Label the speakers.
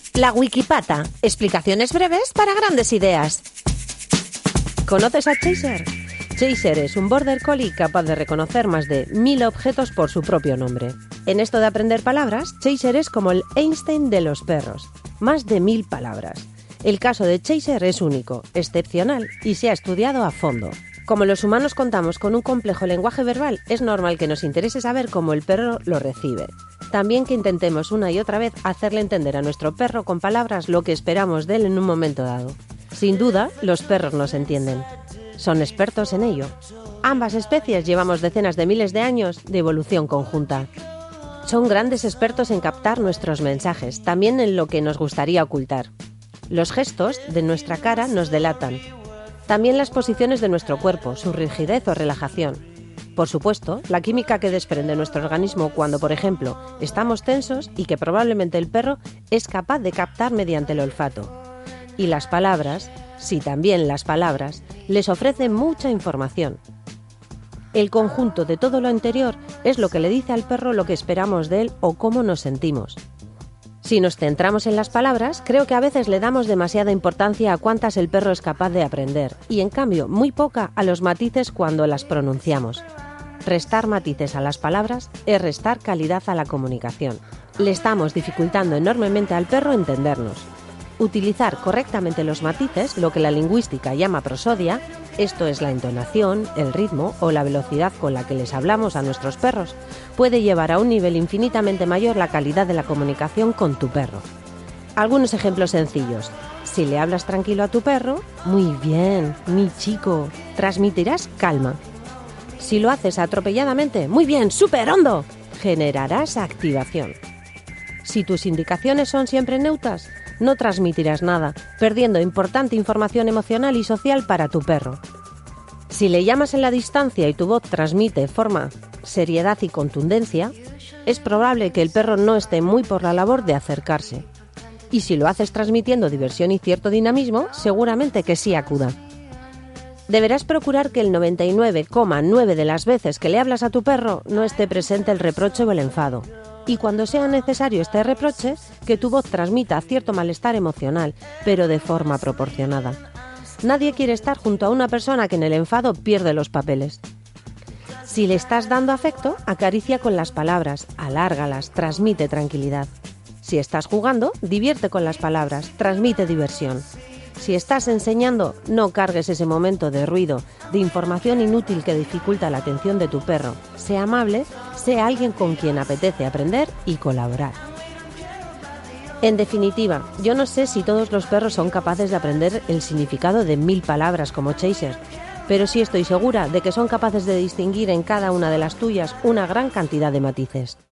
Speaker 1: La Wikipata. Explicaciones breves para grandes ideas. ¿Conoces a Chaser? Chaser es un border collie capaz de reconocer más de 1000 objetos por su propio nombre. En esto de aprender palabras, Chaser es como el Einstein de los perros. Más de 1000 palabras. El caso de Chaser es único, excepcional y se ha estudiado a fondo. Como los humanos contamos con un complejo lenguaje verbal, es normal que nos interese saber cómo el perro lo recibe. También que intentemos una y otra vez hacerle entender a nuestro perro con palabras lo que esperamos de él en un momento dado. Sin duda, los perros nos entienden. Son expertos en ello. Ambas especies llevamos decenas de miles de años de evolución conjunta. Son grandes expertos en captar nuestros mensajes, también en lo que nos gustaría ocultar. Los gestos de nuestra cara nos delatan. También las posiciones de nuestro cuerpo, su rigidez o relajación. Por supuesto, la química que desprende nuestro organismo cuando, por ejemplo, estamos tensos y que probablemente el perro es capaz de captar mediante el olfato. Y las palabras, sí, también las palabras, les ofrecen mucha información. El conjunto de todo lo anterior es lo que le dice al perro lo que esperamos de él o cómo nos sentimos. Si nos centramos en las palabras, creo que a veces le damos demasiada importancia a cuántas el perro es capaz de aprender y, en cambio, muy poca a los matices cuando las pronunciamos. Restar matices a las palabras es restar calidad a la comunicación. Le estamos dificultando enormemente al perro entendernos. Utilizar correctamente los matices, lo que la lingüística llama prosodia, esto es la entonación, el ritmo o la velocidad con la que les hablamos a nuestros perros, puede llevar a un nivel infinitamente mayor la calidad de la comunicación con tu perro. Algunos ejemplos sencillos. Si le hablas tranquilo a tu perro, muy bien, mi chico, transmitirás calma. Si lo haces atropelladamente, muy bien, súper hondo, generarás activación. Si tus indicaciones son siempre neutras, no transmitirás nada, perdiendo importante información emocional y social para tu perro. Si le llamas en la distancia y tu voz transmite forma, seriedad y contundencia, es probable que el perro no esté muy por la labor de acercarse. Y si lo haces transmitiendo diversión y cierto dinamismo, seguramente que sí acuda. Deberás procurar que el 99,9 de las veces que le hablas a tu perro no esté presente el reproche o el enfado. Y cuando sea necesario este reproche, que tu voz transmita cierto malestar emocional, pero de forma proporcionada. Nadie quiere estar junto a una persona que en el enfado pierde los papeles. Si le estás dando afecto, acaricia con las palabras, alárgalas, transmite tranquilidad. Si estás jugando, divierte con las palabras, transmite diversión. Si estás enseñando, no cargues ese momento de ruido, de información inútil que dificulta la atención de tu perro. Sea amable, sea alguien con quien apetece aprender y colaborar. En definitiva, yo no sé si todos los perros son capaces de aprender el significado de 1000 palabras como Chaser, pero sí estoy segura de que son capaces de distinguir en cada una de las tuyas una gran cantidad de matices.